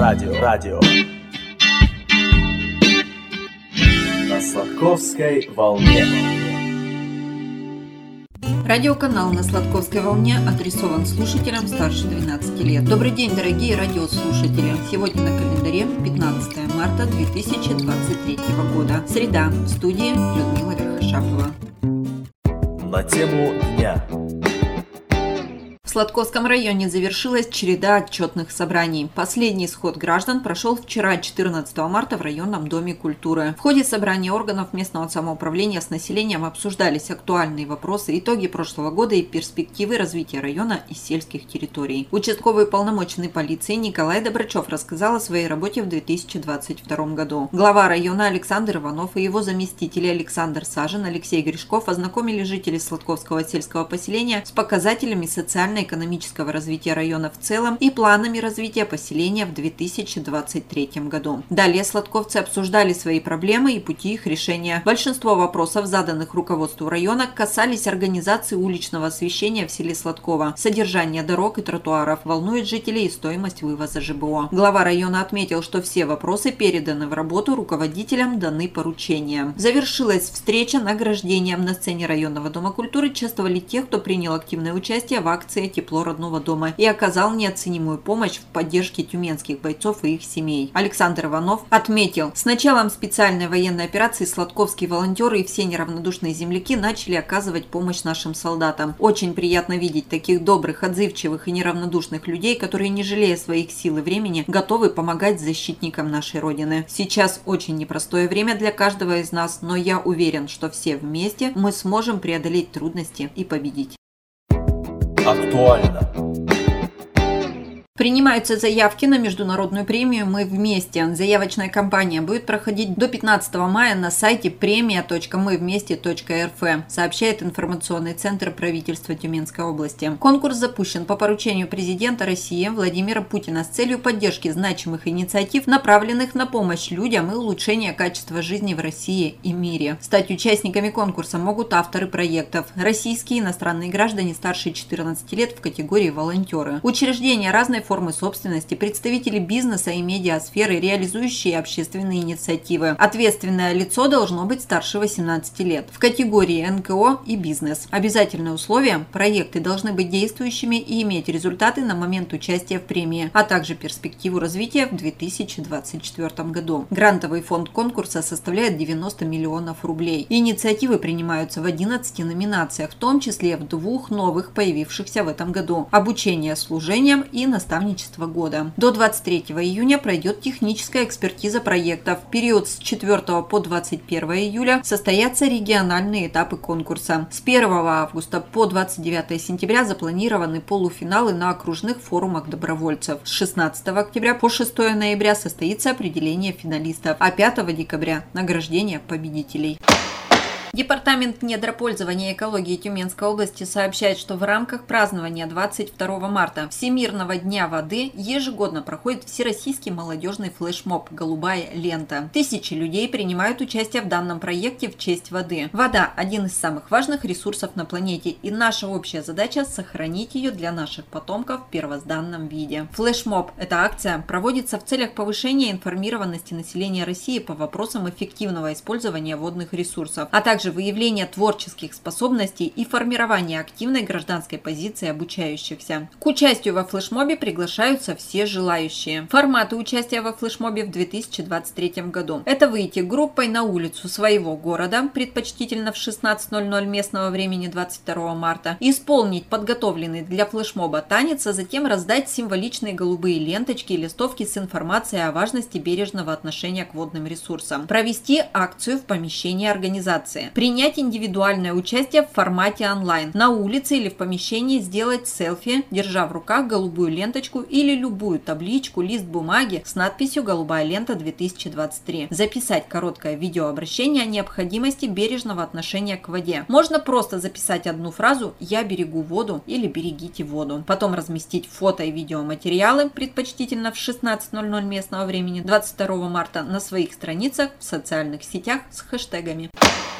Радио. На Сладковской волне. Радиоканал на Сладковской волне адресован слушателям старше 12 лет. Добрый день, дорогие радиослушатели! Сегодня на календаре 15 марта 2023 года. Среда. В студии Людмила Верхошапова. На тему дня. В Сладковском районе завершилась череда отчетных собраний. Последний сход граждан прошел вчера, 14 марта, в районном доме культуры. В ходе собрания органов местного самоуправления с населением обсуждались актуальные вопросы, итоги прошлого года и перспективы развития района и сельских территорий. Участковый уполномоченный полиции Николай Добрачев рассказал о своей работе в 2022 году. Глава района Александр Иванов и его заместители Александр Сажин, Алексей Гришков ознакомили жителей Сладковского сельского поселения с показателями социально-экономического развития района в целом и планами развития поселения в 2023 году. Далее сладковцы обсуждали свои проблемы и пути их решения. Большинство вопросов, заданных руководству района, касались организации уличного освещения в селе Сладково, содержания дорог и тротуаров, волнует жителей и стоимость вывоза ЖБО. Глава района отметил, что все вопросы переданы в работу, руководителям даны поручения. Завершилась встреча награждением. На сцене районного дома культуры чествовали тех, кто принял активное участие в акции «Тепло родного дома» и оказал неоценимую помощь в поддержке тюменских бойцов и их семей. Александр Иванов отметил, с началом специальной военной операции сладковские волонтеры и все неравнодушные земляки начали оказывать помощь нашим солдатам. Очень приятно видеть таких добрых, отзывчивых и неравнодушных людей, которые, не жалея своих сил и времени, готовы помогать защитникам нашей Родины. Сейчас очень непростое время для каждого из нас, но я уверен, что все вместе мы сможем преодолеть трудности и победить. Актуально. Принимаются заявки на международную премию «Мы вместе». Заявочная кампания будет проходить до 15 мая на сайте premia.mывместе.рф, сообщает информационный центр правительства Тюменской области. Конкурс запущен по поручению президента России Владимира Путина с целью поддержки значимых инициатив, направленных на помощь людям и улучшение качества жизни в России и мире. Стать участниками конкурса могут авторы проектов, российские и иностранные граждане старше 14 лет в категории «Волонтеры», учреждения разной формы собственности, представители бизнеса и медиасферы, реализующие общественные инициативы. Ответственное лицо должно быть старше 18 лет. В категории НКО и бизнес. Обязательное условие – проекты должны быть действующими и иметь результаты на момент участия в премии, а также перспективу развития в 2024 году. Грантовый фонд конкурса составляет 90 миллионов рублей. Инициативы принимаются в 11 номинациях, в том числе в 2 новых, появившихся в этом году – обучение служением и наставничество года. До 23 июня пройдет техническая экспертиза проектов. В период с 4 по 21 июля состоятся региональные этапы конкурса. С 1 августа по 29 сентября запланированы полуфиналы на окружных форумах добровольцев. С 16 октября по 6 ноября состоится определение финалистов, а 5 декабря – награждение победителей. Департамент недропользования и экологии Тюменской области сообщает, что в рамках празднования 22 марта Всемирного дня воды ежегодно проходит всероссийский молодежный флешмоб «Голубая лента». Тысячи людей принимают участие в данном проекте в честь воды. Вода – один из самых важных ресурсов на планете, и наша общая задача – сохранить ее для наших потомков в первозданном виде. Флешмоб – эта акция проводится в целях повышения информированности населения России по вопросам эффективного использования водных ресурсов, а также выявление творческих способностей и формирование активной гражданской позиции обучающихся. К участию во флешмобе приглашаются все желающие. Форматы участия во флешмобе в 2023 году. Это выйти группой на улицу своего города, предпочтительно в 16:00 местного времени 22 марта, исполнить подготовленный для флешмоба танец, а затем раздать символичные голубые ленточки и листовки с информацией о важности бережного отношения к водным ресурсам. Провести акцию в помещении организации. Принять индивидуальное участие в формате онлайн. На улице или в помещении сделать селфи, держа в руках голубую ленточку или любую табличку, лист бумаги с надписью «Голубая лента 2023». Записать короткое видеообращение о необходимости бережного отношения к воде. Можно просто записать одну фразу «Я берегу воду» или «Берегите воду». Потом разместить фото и видеоматериалы, предпочтительно в 16:00 местного времени 22 марта, на своих страницах в социальных сетях с хэштегами.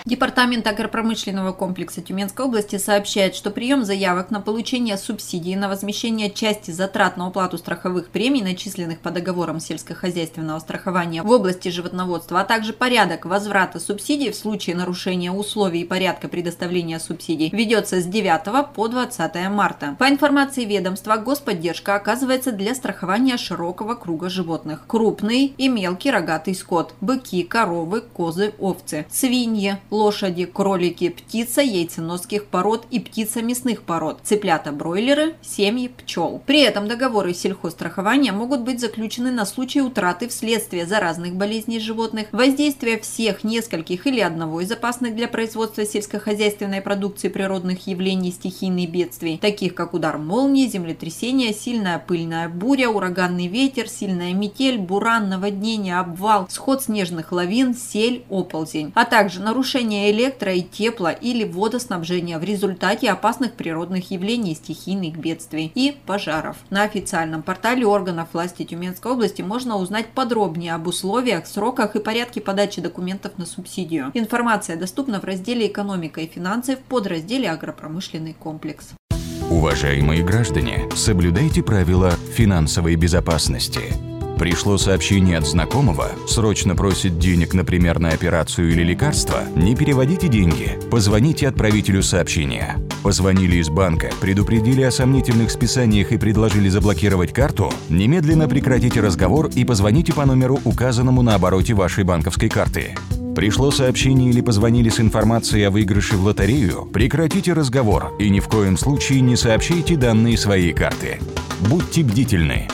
Департамент агропромышленного комплекса Тюменской области сообщает, что прием заявок на получение субсидий на возмещение части затрат на уплату страховых премий, начисленных по договорам сельскохозяйственного страхования в области животноводства, а также порядок возврата субсидий в случае нарушения условий и порядка предоставления субсидий, ведется с 9 по 20 марта. По информации ведомства, господдержка оказывается для страхования широкого круга животных. Крупный и мелкий рогатый скот, быки, коровы, козы, овцы, свиньи, лошади, кролики, птица яйценосских пород и птица мясных пород, цыплята-бройлеры, семьи пчел. При этом договоры сельхозстрахования могут быть заключены на случай утраты вследствие заразных болезней животных, воздействия всех, нескольких или одного из опасных для производства сельскохозяйственной продукции природных явлений стихийных бедствий, таких как удар молнии, землетрясение, сильная пыльная буря, ураганный ветер, сильная метель, буран, наводнение, обвал, сход снежных лавин, сель, оползень, а также нарушение электро- и тепло- или водоснабжения в результате опасных природных явлений и стихийных бедствий и пожаров. На официальном портале органов власти Тюменской области можно узнать подробнее об условиях, сроках и порядке подачи документов на субсидию. Информация доступна в разделе «Экономика и финансы» в подразделе «Агропромышленный комплекс». Уважаемые граждане, соблюдайте правила финансовой безопасности. Пришло сообщение от знакомого, срочно просит денег, например, на операцию или лекарство? Не переводите деньги, позвоните отправителю сообщения. Позвонили из банка, предупредили о сомнительных списаниях и предложили заблокировать карту? Немедленно прекратите разговор и позвоните по номеру, указанному на обороте вашей банковской карты. Пришло сообщение или позвонили с информацией о выигрыше в лотерею? Прекратите разговор и ни в коем случае не сообщайте данные своей карты. Будьте бдительны.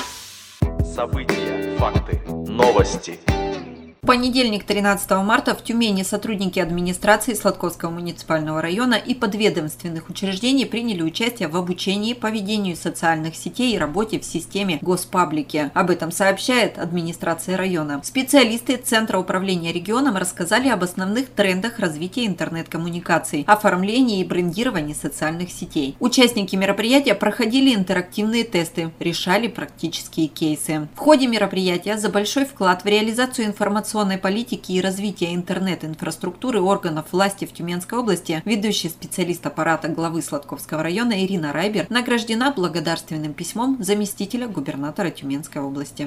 События, факты, новости. В понедельник, 13 марта, в Тюмени сотрудники администрации Сладковского муниципального района и подведомственных учреждений приняли участие в обучении по ведению социальных сетей и работе в системе Госпаблики. Об этом сообщает администрация района. Специалисты Центра управления регионом рассказали об основных трендах развития интернет-коммуникаций, оформлении и брендировании социальных сетей. Участники мероприятия проходили интерактивные тесты, решали практические кейсы. В ходе мероприятия за большой вклад в реализацию информационной политики и развития интернет-инфраструктуры органов власти в Тюменской области ведущий специалист аппарата главы Сладковского района Ирина Райбер награждена благодарственным письмом заместителя губернатора Тюменской области.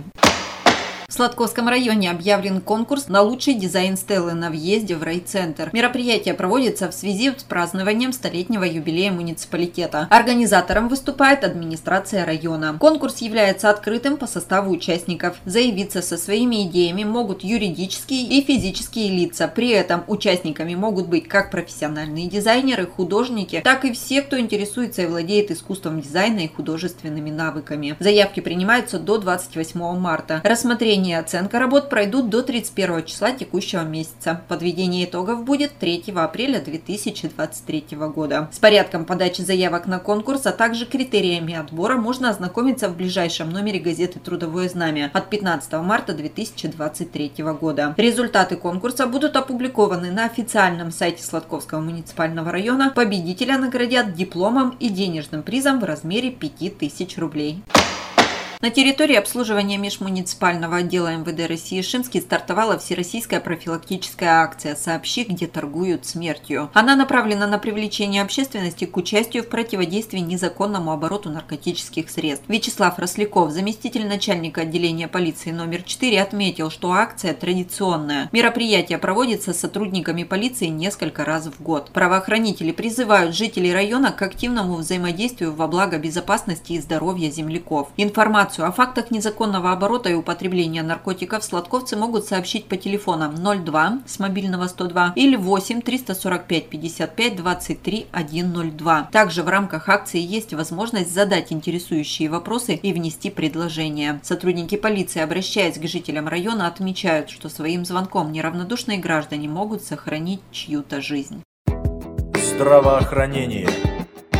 В Сладковском районе объявлен конкурс на лучший дизайн стелы на въезде в райцентр. Мероприятие проводится в связи с празднованием столетнего юбилея муниципалитета. Организатором выступает администрация района. Конкурс является открытым по составу участников. Заявиться со своими идеями могут юридические и физические лица. При этом участниками могут быть как профессиональные дизайнеры, художники, так и все, кто интересуется и владеет искусством дизайна и художественными навыками. Заявки принимаются до 28 марта. Рассмотрение и оценка работ пройдут до 31 числа текущего месяца. Подведение итогов будет 3 апреля 2023 года. С порядком подачи заявок на конкурс, а также критериями отбора можно ознакомиться в ближайшем номере газеты «Трудовое знамя» от 15 марта 2023 года. Результаты конкурса будут опубликованы на официальном сайте Сладковского муниципального района. Победителя наградят дипломом и денежным призом в размере 5000 рублей. На территории обслуживания межмуниципального отдела МВД России Шимский стартовала всероссийская профилактическая акция «Сообщи, где торгуют смертью». Она направлена на привлечение общественности к участию в противодействии незаконному обороту наркотических средств. Вячеслав Росляков, заместитель начальника отделения полиции номер 4, отметил, что акция традиционная. Мероприятие проводится с сотрудниками полиции несколько раз в год. Правоохранители призывают жителей района к активному взаимодействию во благо безопасности и здоровья земляков. Информацию о фактах незаконного оборота и употребления наркотиков сладковцы могут сообщить по телефонам 02 с мобильного 102 или 8 345 55 23 102. Также в рамках акции есть возможность задать интересующие вопросы и внести предложения. Сотрудники полиции, обращаясь к жителям района, отмечают, что своим звонком неравнодушные граждане могут сохранить чью-то жизнь. Здравоохранение.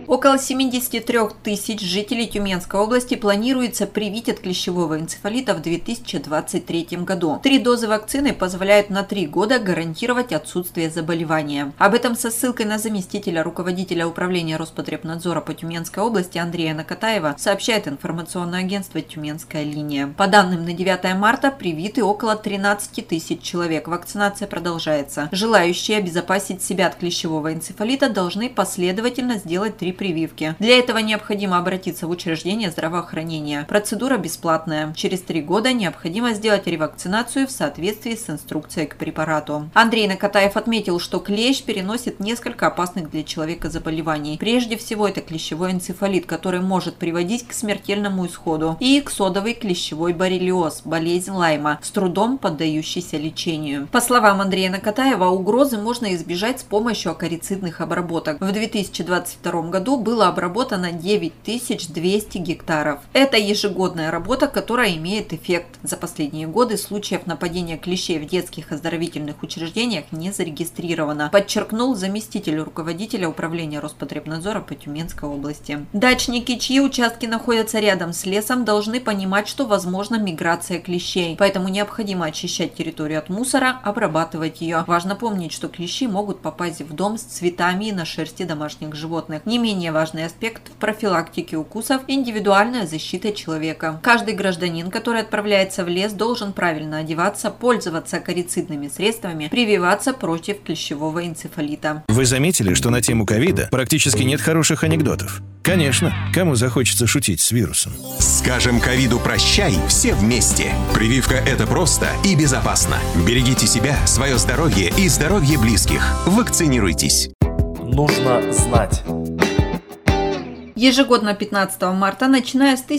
Около 73 тысяч жителей Тюменской области планируется привить от клещевого энцефалита в 2023 году. 3 дозы вакцины позволяют на 3 года гарантировать отсутствие заболевания. Об этом со ссылкой на заместителя руководителя управления Роспотребнадзора по Тюменской области Андрея Накатаева сообщает информационное агентство «Тюменская линия». По данным на 9 марта привиты около 13 тысяч человек. Вакцинация продолжается. Желающие обезопасить себя от клещевого энцефалита должны последовательно сделать 3 прививки. Для этого необходимо обратиться в учреждение здравоохранения. Процедура бесплатная. Через 3 года необходимо сделать ревакцинацию в соответствии с инструкцией к препарату. Андрей Накатаев отметил, что клещ переносит несколько опасных для человека заболеваний. Прежде всего, это клещевой энцефалит, который может приводить к смертельному исходу, и иксодовый клещевой боррелиоз, болезнь Лайма, с трудом поддающийся лечению. По словам Андрея Накатаева, угрозы можно избежать с помощью акарицидных обработок. В 2022 году было обработано 9200 гектаров. Это ежегодная работа, которая имеет эффект. За последние годы случаев нападения клещей в детских оздоровительных учреждениях не зарегистрировано, подчеркнул заместитель руководителя управления Роспотребнадзора по Тюменской области. Дачники, чьи участки находятся рядом с лесом, должны понимать, что возможна миграция клещей, поэтому необходимо очищать территорию от мусора, обрабатывать ее. Важно помнить, что клещи могут попасть в дом с цветами и на шерсти домашних животных. Не менее важный аспект в профилактике укусов – индивидуальная защита человека. Каждый гражданин, который отправляется в лес, должен правильно одеваться, пользоваться акарицидными средствами, прививаться против клещевого энцефалита. Вы заметили, что на тему ковида практически нет хороших анекдотов? Конечно, кому захочется шутить с вирусом? Скажем ковиду прощай все вместе. Прививка – это просто и безопасно. Берегите себя, свое здоровье и здоровье близких. Вакцинируйтесь. Нужно знать. Ежегодно 15 марта, начиная с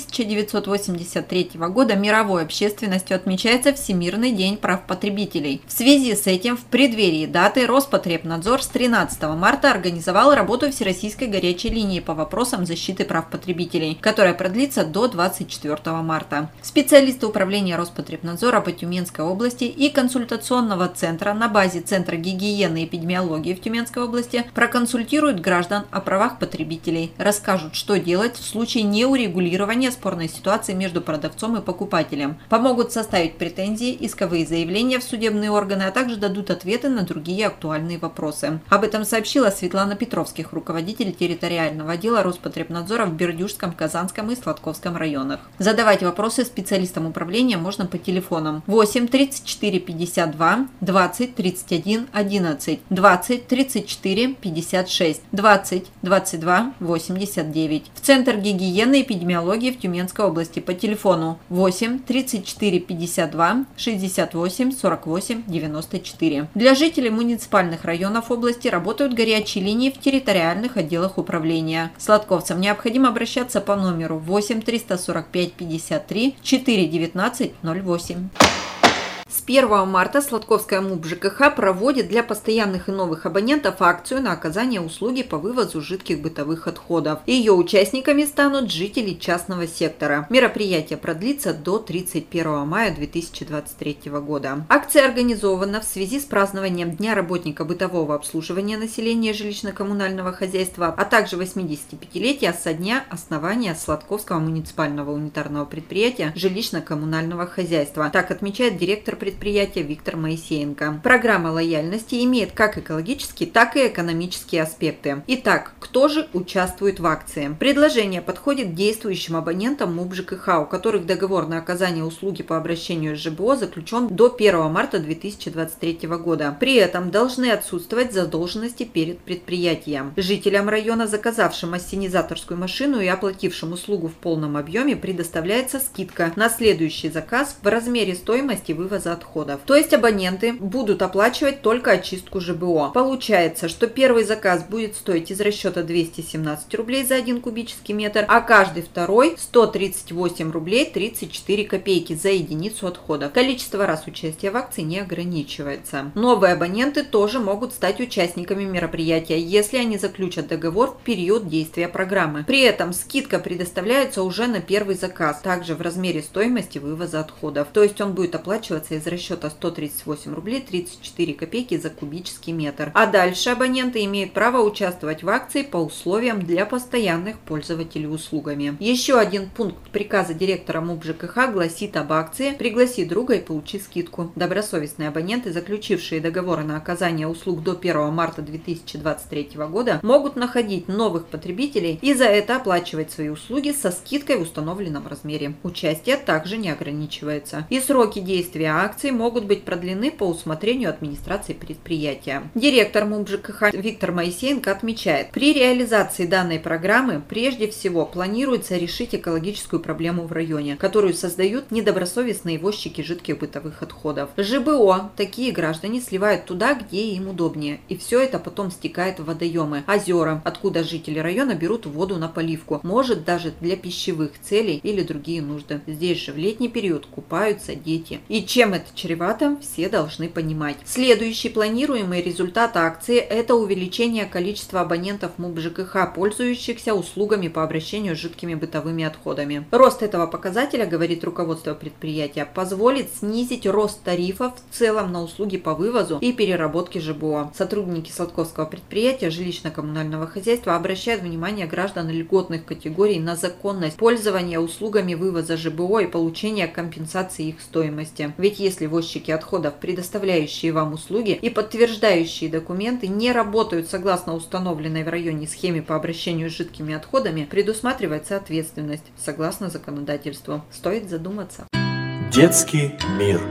1983 года, мировой общественностью отмечается Всемирный день прав потребителей. В связи с этим, в преддверии даты, Роспотребнадзор с 13 марта организовал работу Всероссийской горячей линии по вопросам защиты прав потребителей, которая продлится до 24 марта. Специалисты управления Роспотребнадзора по Тюменской области и консультационного центра на базе Центра гигиены и эпидемиологии в Тюменской области проконсультируют граждан о правах потребителей, расскажут, что делать в случае неурегулирования спорной ситуации между продавцом и покупателем, помогут составить претензии, исковые заявления в судебные органы, а также дадут ответы на другие актуальные вопросы. Об этом сообщила Светлана Петровских, руководитель территориального отдела Роспотребнадзора в Бердюжском, Казанском и Сладковском районах. Задавать вопросы специалистам управления можно по телефонам 8 34 52 20 31 11, 20 34 56, 20 22 89. В Центр гигиены и эпидемиологии в Тюменской области по телефону 8 34 52 68 48 94. Для жителей муниципальных районов области работают горячие линии в территориальных отделах управления. Сладковцам необходимо обращаться по номеру 8 345 53 419 08. С 1 марта Сладковская МУП ЖКХ проводит для постоянных и новых абонентов акцию на оказание услуги по вывозу жидких бытовых отходов. Ее участниками станут жители частного сектора. Мероприятие продлится до 31 мая 2023 года. Акция организована в связи с празднованием Дня работника бытового обслуживания населения жилищно-коммунального хозяйства, а также 85-летия со дня основания Сладковского муниципального унитарного предприятия жилищно-коммунального хозяйства. Так отмечает директор предприятия Виктор Моисеенко. Программа лояльности имеет как экологические, так и экономические аспекты. Итак, кто же участвует в акции? Предложение подходит действующим абонентам МУП ЖКХ, у которых договор на оказание услуги по обращению с ЖБО заключен до 1 марта 2023 года. При этом должны отсутствовать задолженности перед предприятием. Жителям района, заказавшим ассенизаторскую машину и оплатившим услугу в полном объеме, предоставляется скидка на следующий заказ в размере стоимости вывоза отходов. То есть абоненты будут оплачивать только очистку ЖБО. Получается, что первый заказ будет стоить из расчета 217 рублей за 1 кубический метр, а каждый второй 138 рублей 34 копейки за единицу отходов. Количество раз участия в акции не ограничивается. Новые абоненты тоже могут стать участниками мероприятия, если они заключат договор в период действия программы. При этом скидка предоставляется уже на первый заказ, также в размере стоимости вывоза отходов. То есть он будет оплачиваться из расчета 138 рублей 34 копейки за кубический метр. А дальше абоненты имеют право участвовать в акции по условиям для постоянных пользователей услугами. Еще один пункт приказа директора МУП ЖКХ гласит об акции «Пригласи друга и получи скидку». Добросовестные абоненты, заключившие договоры на оказание услуг до 1 марта 2023 года, могут находить новых потребителей и за это оплачивать свои услуги со скидкой в установленном размере. Участие также не ограничивается. И сроки действия акций могут быть продлены по усмотрению администрации предприятия. Директор МУП ЖКХ Виктор Моисеенко отмечает, при реализации данной программы прежде всего планируется решить экологическую проблему в районе, которую создают недобросовестные возчики жидких бытовых отходов. ЖБО такие граждане сливают туда, где им удобнее, и все это потом стекает в водоемы, озера, откуда жители района берут воду на поливку, может даже для пищевых целей или другие нужды. Здесь же в летний период купаются дети. И чем это чревато, все должны понимать. Следующий планируемый результат акции – это увеличение количества абонентов МУП ЖКХ, пользующихся услугами по обращению с жидкими бытовыми отходами. Рост этого показателя, говорит руководство предприятия, позволит снизить рост тарифов в целом на услуги по вывозу и переработке ЖБО. Сотрудники Сладковского предприятия жилищно-коммунального хозяйства обращают внимание граждан льготных категорий на законность пользования услугами вывоза ЖБО и получения компенсации их стоимости. Ведь если возчики отходов, предоставляющие вам услуги и подтверждающие документы, не работают согласно установленной в районе схеме по обращению с жидкими отходами, предусматривается ответственность согласно законодательству. Стоит задуматься. Детский мир.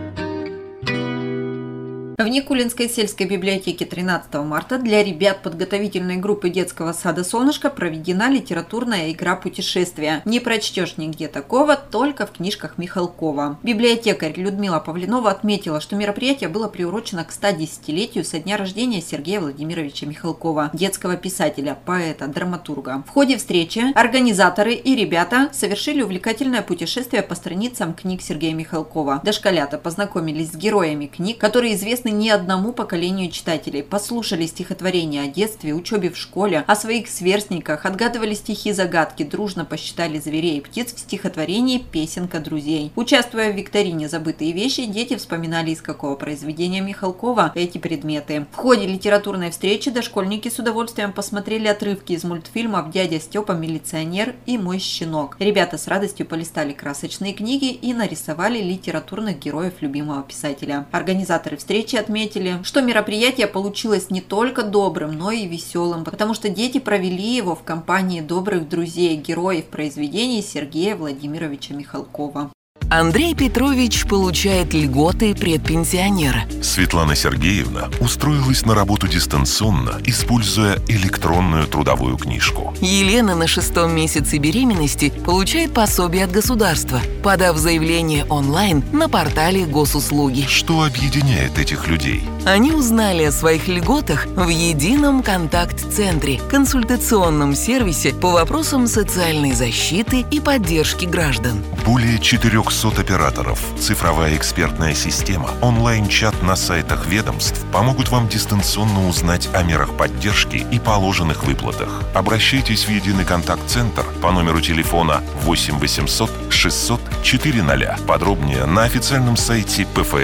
В Никулинской сельской библиотеке 13 марта для ребят подготовительной группы детского сада «Солнышко» проведена литературная игра «Путешествие». Не прочтешь нигде такого, только в книжках Михалкова. Библиотекарь Людмила Павленова отметила, что мероприятие было приурочено к 110-летию со дня рождения Сергея Владимировича Михалкова, детского писателя, поэта, драматурга. В ходе встречи организаторы и ребята совершили увлекательное путешествие по страницам книг Сергея Михалкова. Дошколята познакомились с героями книг, которые известны не одному поколению читателей, послушали стихотворения о детстве, учебе в школе, о своих сверстниках, отгадывали стихи-загадки, дружно посчитали зверей и птиц в стихотворении «Песенка друзей». Участвуя в викторине «Забытые вещи», дети вспоминали, из какого произведения Михалкова эти предметы. В ходе литературной встречи дошкольники с удовольствием посмотрели отрывки из мультфильмов «Дядя Степа милиционер» и «Мой щенок». Ребята с радостью полистали красочные книги и нарисовали литературных героев любимого писателя. Организаторы встречи отметили, что мероприятие получилось не только добрым, но и веселым, потому что дети провели его в компании добрых друзей, героев произведений Сергея Владимировича Михалкова. Андрей Петрович получает льготы предпенсионера. Светлана Сергеевна устроилась на работу дистанционно, используя электронную трудовую книжку. Елена на 6-м месяце беременности получает пособие от государства, подав заявление онлайн на портале Госуслуги. Что объединяет этих людей? Они узнали о своих льготах в едином контакт-центре, консультационном сервисе по вопросам социальной защиты и поддержки граждан. Более 400 операторов, цифровая экспертная система, онлайн-чат на сайтах ведомств помогут вам дистанционно узнать о мерах поддержки и положенных выплатах. Обращайтесь в единый контакт-центр по номеру телефона 8 800 600 400. Подробнее на официальном сайте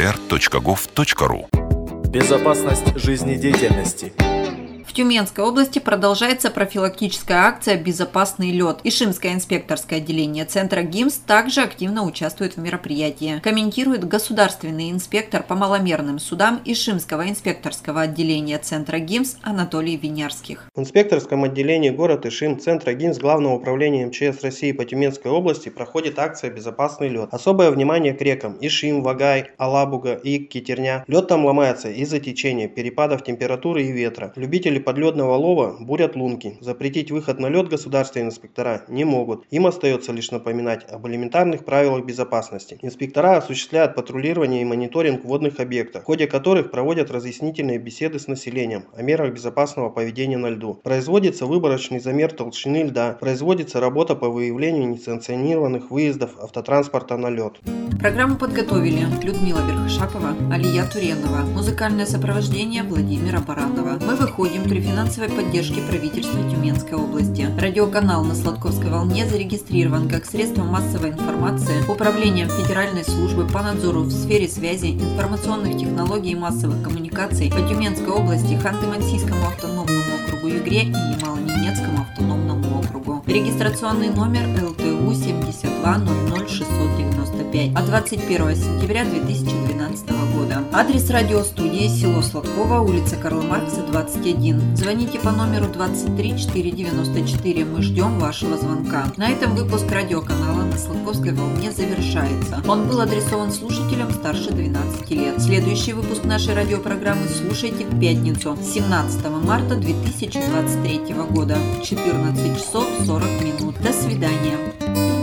pfr.gov.ru. Безопасность жизнедеятельности. В Тюменской области продолжается профилактическая акция «Безопасный лед». Ишимское инспекторское отделение Центра ГИМС также активно участвует в мероприятии. Комментирует государственный инспектор по маломерным судам Ишимского инспекторского отделения Центра ГИМС Анатолий Винярских. В инспекторском отделении город Ишим Центра ГИМС Главного управления МЧС России по Тюменской области проходит акция «Безопасный лед». Особое внимание к рекам Ишим, Вагай, Алабуга и Китерня. Лед там ломается из-за течения, перепадов температуры и ветра. Любители подледного лова бурят лунки. Запретить выход на лед государственные инспектора не могут. Им остается лишь напоминать об элементарных правилах безопасности. Инспектора осуществляют патрулирование и мониторинг водных объектов, в ходе которых проводят разъяснительные беседы с населением о мерах безопасного поведения на льду. Производится выборочный замер толщины льда. Производится работа по выявлению несанкционированных выездов автотранспорта на лед. Программу подготовили Людмила Верхошапова, Алия Туренова. Музыкальное сопровождение Владимира Баранова. Мы выходим при финансовой поддержке правительства Тюменской области. Радиоканал на Сладковской волне зарегистрирован как средство массовой информации Управлением Федеральной службы по надзору в сфере связи, информационных технологий и массовых коммуникаций по Тюменской области, Ханты-Мансийскому автономному округу, Югре и Ямало-Ненецкому автономному округу. Регистрационный номер ЛТУ 7200695 от 21 сентября 2012 года. Адрес радиостудии село Сладково, улица Карла Маркса, 21. Звоните по номеру 23 494. Мы ждем вашего звонка. На этом выпуск радиоканала на Сладковской волне завершается. Он был адресован слушателям старше 12 лет. Следующий выпуск нашей радиопрограммы слушайте в пятницу, 17 марта 2023 года, 14 часов 40 минут. До свидания.